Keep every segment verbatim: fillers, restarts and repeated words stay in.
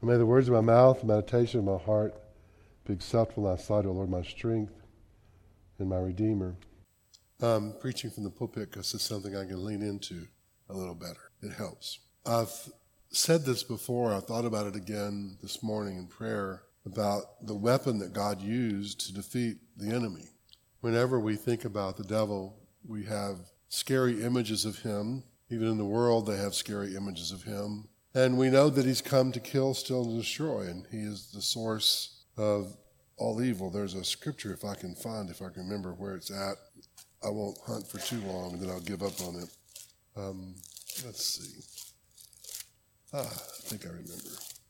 And may the words of my mouth, the meditation of my heart be acceptable in thy sight, O Lord, my strength and my Redeemer. I'm preaching from the pulpit because it's something I can lean into a little better. It helps. I've said this before. I thought about it again this morning in prayer about the weapon that God used to defeat the enemy. Whenever we think about the devil, we have scary images of him. Even in the world, they have scary images of him. And we know that he's come to kill, steal, and destroy, and he is the source of all evil. There's a scripture, if I can find, if I can remember where it's at. I won't hunt for too long, and then I'll give up on it. Um, let's see. Ah, I think I remember.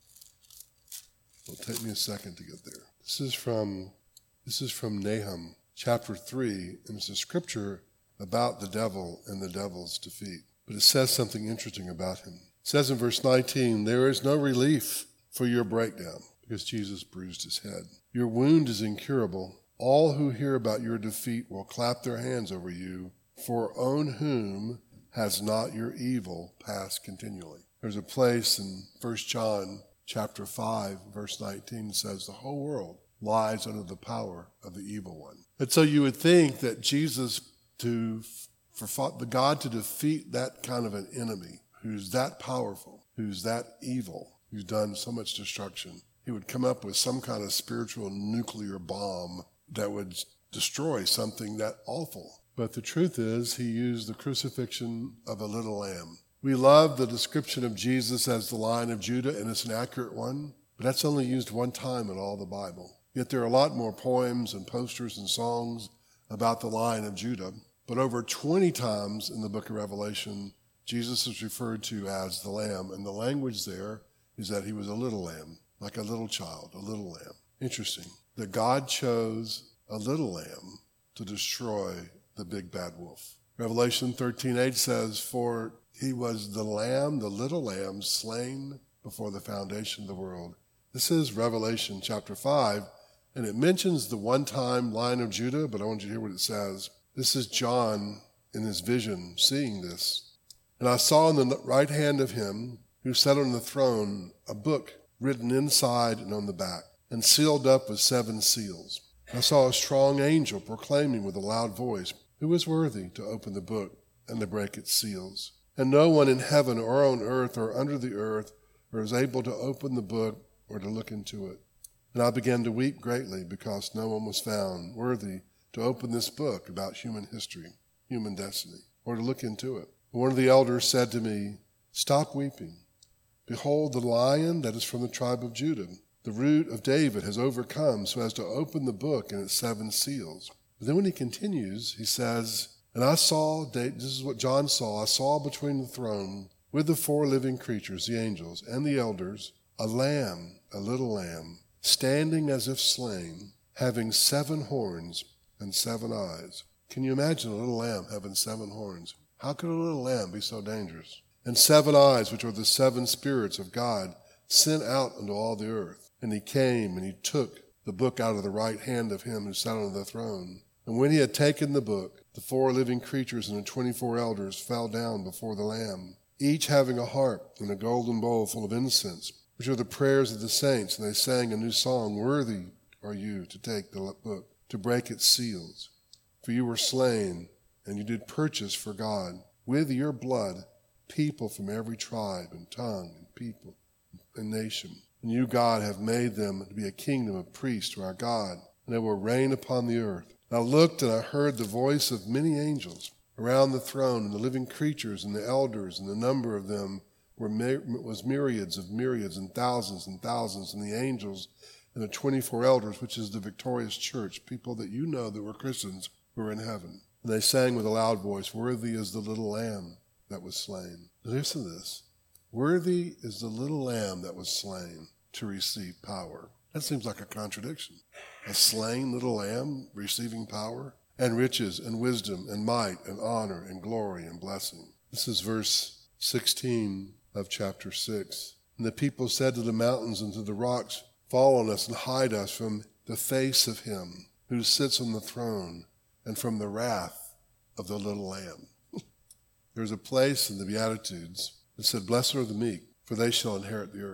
It'll take me a second to get there. This is from this is from Nahum, chapter three, and it's a scripture about the devil and the devil's defeat. But it says something interesting about him. It says in verse nineteen, there is no relief for your breakdown, because Jesus bruised his head. Your wound is incurable. All who hear about your defeat will clap their hands over you, for on whom has not your evil passed continually. There's a place in First John chapter five, verse nineteen, says the whole world lies under the power of the evil one. And so you would think that Jesus, to for the God to defeat that kind of an enemy, who's that powerful, who's that evil, who's done so much destruction, he would come up with some kind of spiritual nuclear bomb that would destroy something that awful. But the truth is, he used the crucifixion of a little lamb. We love the description of Jesus as the Lion of Judah, and it's an accurate one, but that's only used one time in all the Bible. Yet there are a lot more poems and posters and songs about the Lion of Judah. But over twenty times in the book of Revelation, Jesus is referred to as the Lamb, and the language there is that he was a little lamb, like a little child, a little lamb. Interesting that God chose a little lamb to destroy the big bad wolf. Revelation thirteen eight says, for he was the lamb, the little lamb, slain before the foundation of the world. This is Revelation chapter five, and it mentions the one-time Lion of Judah, but I want you to hear what it says. This is John in his vision seeing this. And I saw in the right hand of him who sat on the throne a book written inside and on the back, and sealed up with seven seals. I saw a strong angel proclaiming with a loud voice, who is worthy to open the book and to break its seals? And no one in heaven or on earth or under the earth was able to open the book or to look into it. And I began to weep greatly because no one was found worthy to open this book about human history, human destiny, or to look into it. And one of the elders said to me, stop weeping. Behold, the Lion that is from the tribe of Judah, the root of David, has overcome so as to open the book and its seven seals. But then when he continues, he says, and I saw, this is what John saw, I saw between the throne with the four living creatures, the angels, and the elders, a lamb, a little lamb, standing as if slain, having seven horns and seven eyes. Can you imagine a little lamb having seven horns? How could a little lamb be so dangerous? And seven eyes, which are the seven spirits of God, sent out unto all the earth. And he came and he took the book out of the right hand of him who sat on the throne. And when he had taken the book, the four living creatures and the twenty-four elders fell down before the Lamb, each having a harp and a golden bowl full of incense, which are the prayers of the saints. And they sang a new song, worthy are you to take the book, to break its seals. For you were slain, and you did purchase for God with your blood people from every tribe and tongue and people and nation. And you, God, have made them to be a kingdom of priests to our God, and they will reign upon the earth. And I looked and I heard the voice of many angels around the throne, and the living creatures and the elders, and the number of them were was myriads of myriads and thousands and thousands, and the angels and the twenty-four elders, which is the victorious church, people that you know that were Christians, were in heaven. And they sang with a loud voice, worthy is the little lamb that was slain. Listen to this. Worthy is the little lamb that was slain to receive power. That seems like a contradiction. A slain little lamb receiving power, and riches and wisdom and might and honor and glory and blessing. This is verse sixteen of chapter six. And the people said to the mountains and to the rocks, fall on us and hide us from the face of him who sits on the throne and from the wrath of the little lamb. There's a place in the Beatitudes that said, blessed are the meek, for they shall inherit the earth.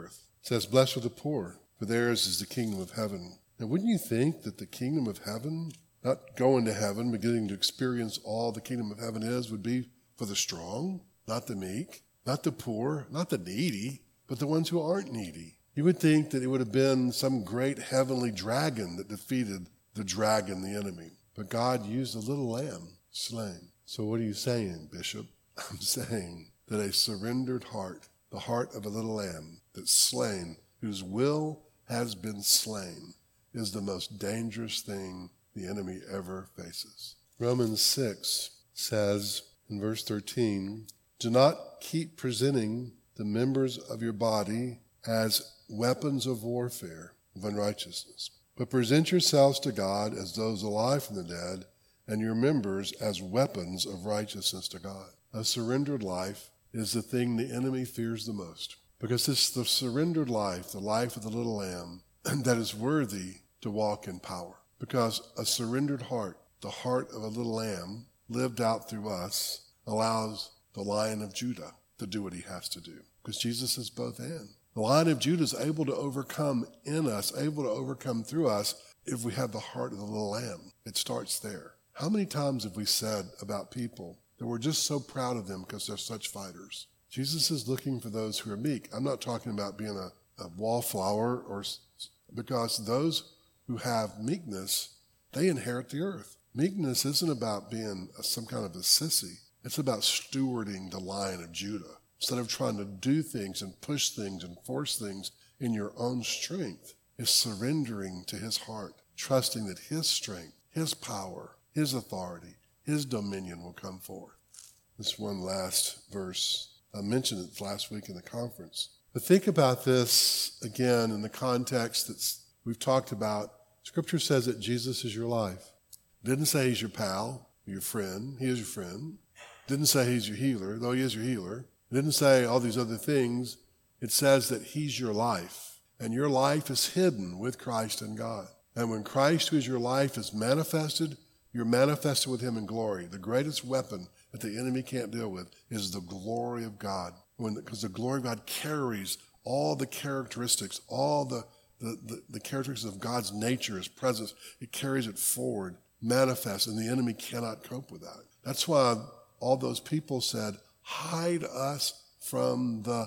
It says, blessed are the poor, for theirs is the kingdom of heaven. Now, wouldn't you think that the kingdom of heaven, not going to heaven, but getting to experience all the kingdom of heaven is, would be for the strong, not the meek, not the poor, not the needy, but the ones who aren't needy? You would think that it would have been some great heavenly dragon that defeated the dragon, the enemy. But God used a little lamb slain. So what are you saying, Bishop? I'm saying that a surrendered heart, the heart of a little lamb that's slain, whose will has been slain, is the most dangerous thing the enemy ever faces. Romans six says in verse thirteen, do not keep presenting the members of your body as weapons of warfare, of unrighteousness, but present yourselves to God as those alive from the dead, and your members as weapons of righteousness to God. A surrendered life is the thing the enemy fears the most, because it's the surrendered life, the life of the little lamb, that is worthy to walk in power. Because a surrendered heart, the heart of a little lamb, lived out through us, allows the Lion of Judah to do what he has to do. Because Jesus is both and. The Lion of Judah is able to overcome in us, able to overcome through us, if we have the heart of the little lamb. It starts there. How many times have we said about people that we're just so proud of them because they're such fighters? Jesus is looking for those who are meek. I'm not talking about being a, a wallflower, or because those who have meekness, they inherit the earth. Meekness isn't about being a, some kind of a sissy. It's about stewarding the Lion of Judah. Instead of trying to do things and push things and force things in your own strength, is surrendering to his heart, trusting that his strength, his power, his authority, his dominion will come forth. This one last verse, I mentioned it last week in the conference. But think about this again in the context that we've talked about. Scripture says that Jesus is your life. It didn't say he's your pal, your friend. He is your friend. It didn't say he's your healer, though he is your healer. It didn't say all these other things. It says that he's your life, and your life is hidden with Christ in God. And when Christ, who is your life, is manifested, you're manifested with him in glory. The greatest weapon that the enemy can't deal with is the glory of God. When, because the glory of God carries all the characteristics, all the, the, the, the characteristics of God's nature, his presence. It carries it forward, manifests, and the enemy cannot cope with that. That's why all those people said, hide us from the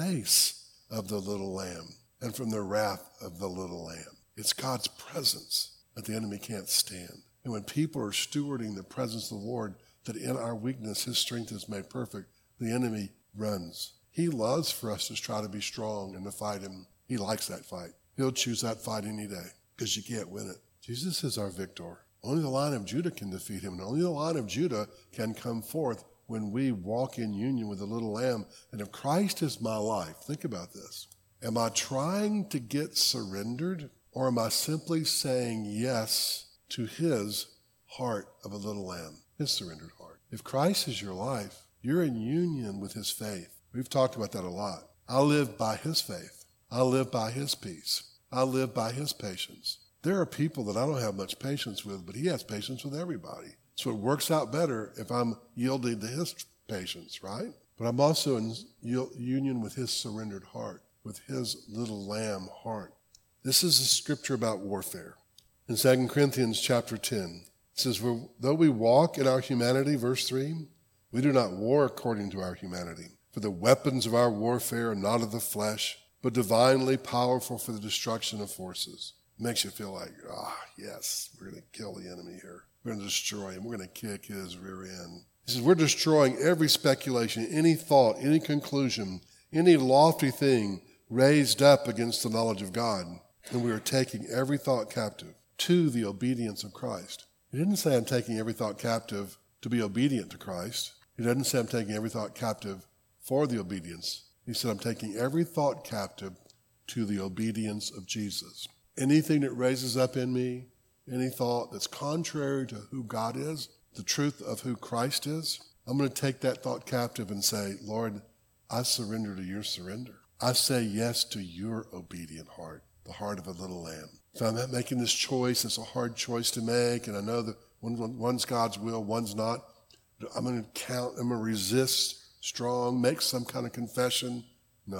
face of the little lamb and from the wrath of the little lamb. It's God's presence that the enemy can't stand. And when people are stewarding the presence of the Lord, that in our weakness his strength is made perfect, the enemy runs. He loves for us to try to be strong and to fight him. He likes that fight. He'll choose that fight any day because you can't win it. Jesus is our victor. Only the Lion of Judah can defeat him, and only the Lion of Judah can come forth when we walk in union with the little lamb. And if Christ is my life, think about this. Am I trying to get surrendered, or am I simply saying yes to his heart of a little lamb, his surrendered heart? If Christ is your life, you're in union with his faith. We've talked about that a lot. I live by his faith. I live by his peace. I live by his patience. There are people that I don't have much patience with, but he has patience with everybody. So it works out better if I'm yielding to his patience, right? But I'm also in union with his surrendered heart, with his little lamb heart. This is a scripture about warfare. In Second Corinthians chapter ten, it says, though we walk in our humanity, verse three, we do not war according to our humanity. For the weapons of our warfare are not of the flesh, but divinely powerful for the destruction of forces. It makes you feel like, ah, oh, yes, we're going to kill the enemy here. We're going to destroy him. We're going to kick his rear end. He says, we're destroying every speculation, any thought, any conclusion, any lofty thing raised up against the knowledge of God. And we are taking every thought captive to the obedience of Christ. He didn't say I'm taking every thought captive to be obedient to Christ. He doesn't say I'm taking every thought captive for the obedience. He said I'm taking every thought captive to the obedience of Jesus. Anything that raises up in me, any thought that's contrary to who God is, the truth of who Christ is, I'm going to take that thought captive and say, Lord, I surrender to your surrender. I say yes to your obedient heart, the heart of a little lamb. If I'm not making this choice, it's a hard choice to make, and I know that one, one's God's will, one's not. I'm going to count, I'm going to resist strong, make some kind of confession. No,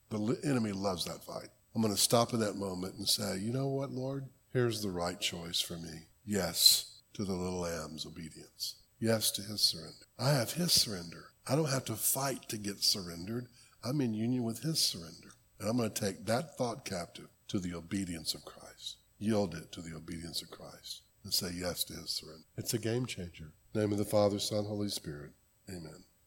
The enemy loves that fight. I'm going to stop in that moment and say, you know what, Lord? Here's the right choice for me. Yes to the little lamb's obedience. Yes to his surrender. I have his surrender. I don't have to fight to get surrendered. I'm in union with his surrender. And I'm going to take that thought captive to the obedience of Christ. Yield it to the obedience of Christ and say yes to his surrender. It's a game changer. In the name of the Father, Son, Holy Spirit. Amen.